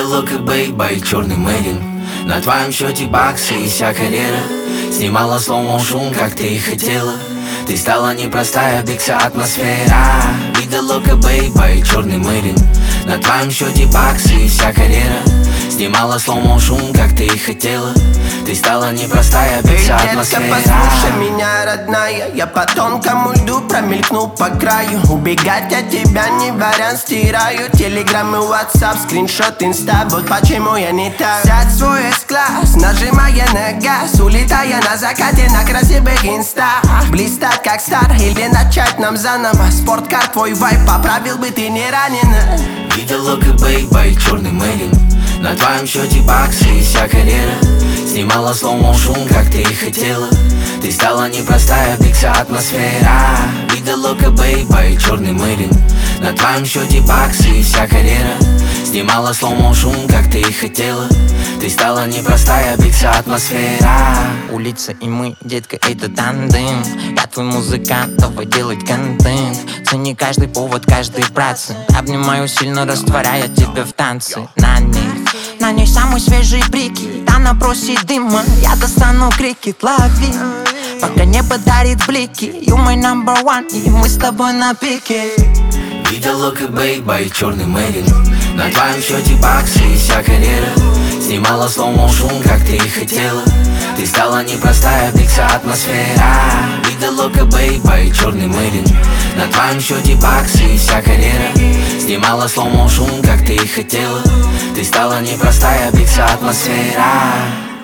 Видел лук и бейба и черный мэрин. На твоем счете баксы и вся карьера. Снимала слоумо шум, как ты и хотела. Ты стала непростая, бикса атмосфера. Видел лук и бейба и черный мэрин. На твоем счете баксы и вся карьера. Снимала слоумо шум, как ты и хотела. Ты стала непростая, бикса атмосфера. Эй, детка, послушай меня, родная. Я по тонкому льду промелькнул по краю. Убегать от тебя не вариант, стираю телеграммы, WhatsApp, скриншот, инста. Вот почему я не так. Сядь в свой S-класс, нажимая на газ, улетая на закате на красивых инстах. Блистать как стар или начать нам заново. Спорткар, твой вайп поправил бы, ты не ранена. Видел лук и бейба и черный мэрин. На твоем счете баксы и вся карьера. Снимала слоумо шум, как ты и хотела. Ты стала непростая, бикса атмосфера. Видел лук и бейба и черный мэрин. На твоем счете баксы и вся карьера. Снимала слоумо шум, как ты и хотела. Ты стала непростая, бикса атмосфера. Улица и мы, детка, это тандем. Я твой музыкант, давай делать контент. Цени каждый повод, каждый процент. Обнимаю сильно, растворяя тебя в танце. На ней самые свежие брики. Она просит дыма, я достану крикет, лови. Пока небо дарит блики. You my number one, и мы с тобой на пике. Видел лук и бейба и черный мэрин. На твоем счете баксы и вся карьера. Снимала слоумо шум, как ты и хотела. Ты стала непростая, бикса атмосфера. Видел лук и бейба и черный мэрин. На твоем счете баксы и вся карьера. Снимала слоумо шум, как ты и хотела. Ты стала непростая, бикса атмосфера.